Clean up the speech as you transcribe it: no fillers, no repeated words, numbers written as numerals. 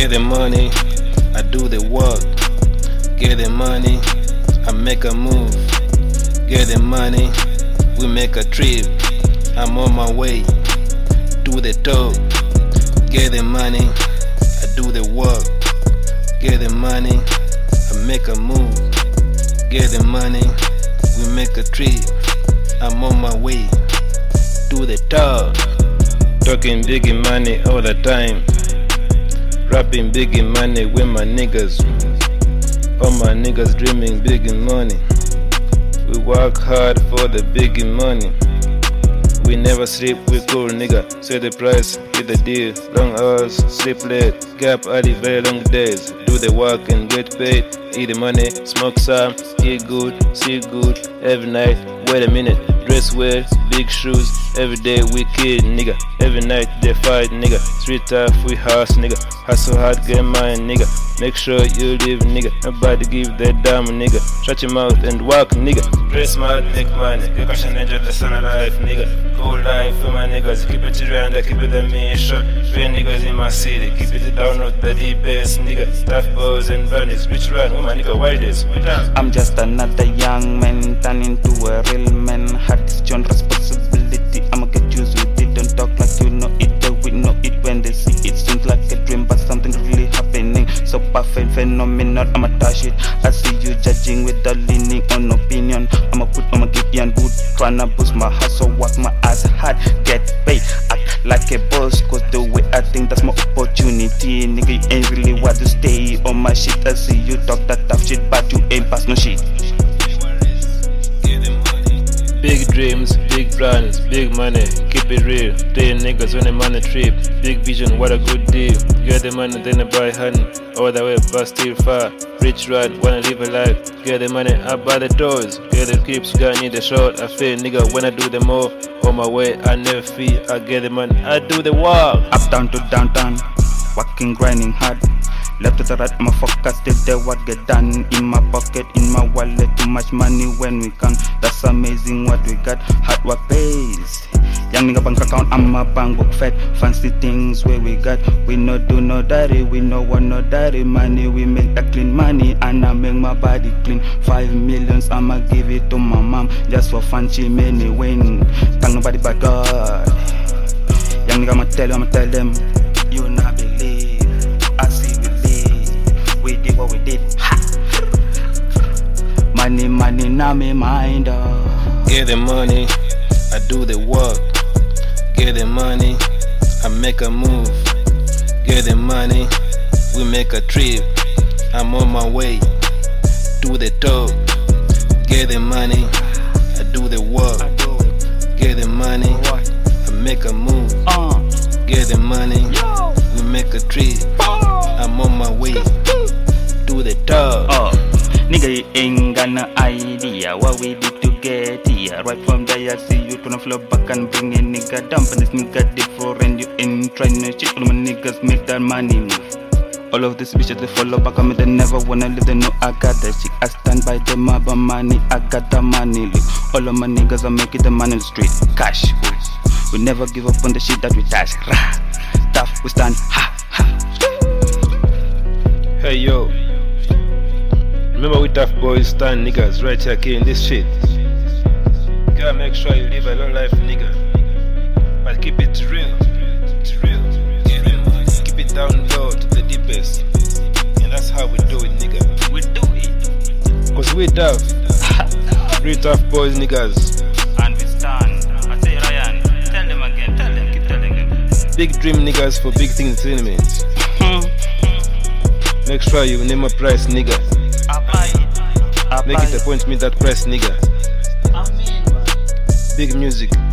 Get the money, I do the work. Get the money, I make a move. Get the money, we make a trip. I'm on my way to the top. Get the money, I do the work. Get the money, I make a move. Get the money, we make a trip. I'm on my way to the top. Talking biggie money all the time. Rapping biggie money with my niggas. All my niggas dreaming biggie money. We work hard for the biggie money. We never sleep, we cool nigga. Say the price, get the deal. Long hours, sleep late. Gap early, very long days. Do the work and get paid. Eat the money, smoke some, eat good, see good. Every night, wait a minute. Dress well, big shoes. Every day we kid nigga. Every night they fight nigga. Street tough, we house nigga. Hustle hard, get mine nigga. Make sure you live nigga. Nobody give that damn nigga. Shut your mouth and walk nigga. Dress smart, make money. Get cash and enjoy the sun of life nigga. Cool life for my niggas. Keep it around, keep it the mission. Three niggas in my city. Keep it down with the deep bass nigga. Tough boys and bunnies. Rich run with my nigga Wildest. I'm just another young man turning into a real man. Had this John responsibility. I'ma get used with it. Don't talk like you know it. We know it when they see it. Seems like a dream, but something really happening. So perfect, phenomenal. I'ma touch it. I see you judging without leaning on opinion. I'ma get you on good. Tryna boost my hustle, work my ass hard, get paid. Act like a boss, cause the way I think that's my opportunity. Nigga, you ain't really want to stay on my shit. I see you talk that tough shit, but you ain't pass no shit. Big dreams, big plans, big money, keep it real. 10 niggas on a money trip. Big vision, what a good deal. Get the money, then I buy honey. All the way, but still far. Rich ride, wanna live a life. Get the money, I buy the doors. Get the clips, gotta need the short. I feel nigga when I do the more. On my way, I never feel. I get the money, I do the work. Uptown to downtown, working, grinding hard. Left to the right, I'ma focus till the work get done. In my pocket, in my wallet, too much money when we can. That's amazing what we got, hard work pays. Young nigga bank account, I'm a bank book fed. Fancy things where we got, we no do no dirty. We no want no dirty money, we make that clean money. And I make my body clean, 5 millions, I'ma give it to my mom. Just for fun, she made me win. Thank nobody but God. Young nigga, I'ma tell them, you not believe. I see we did what we did. Ha! Money, now me mind. Get the money, I do the work. Get the money, I make a move. Get the money, we make a trip. I'm on my way to the top. Get the money, I do the work. Get the money, I make a move. Get the money, we make a trip. I'm on my way to the top. Nigga, you ain't got no idea what we did to get here. Right from there, I see you tryna flow back and bring a nigga down. But this nigga different, you ain't trying to shit. All my niggas make that money move. All of these bitches, they follow back on me, they never wanna leave. They know I got that shit. I stand by them, I buy money, I got the money. Look, all of my niggas are making the money in the street. Cash, we never give up on the shit that we touch. Rah, tough, we stand, ha, ha. Hey yo, remember we tough boys stand niggas right here in this shit. Gotta make sure you live a long life nigga, but keep it real. It's real. Keep it down low to the deepest, and that's how we do it nigga. We do it, cause we tough. Real tough boys niggas. and we stand. I say Ryan, tell them again, tell them, keep telling them. Big dream niggas for big things entertainment. Make sure you name a price nigga. Make it a point me that price nigga. Big music.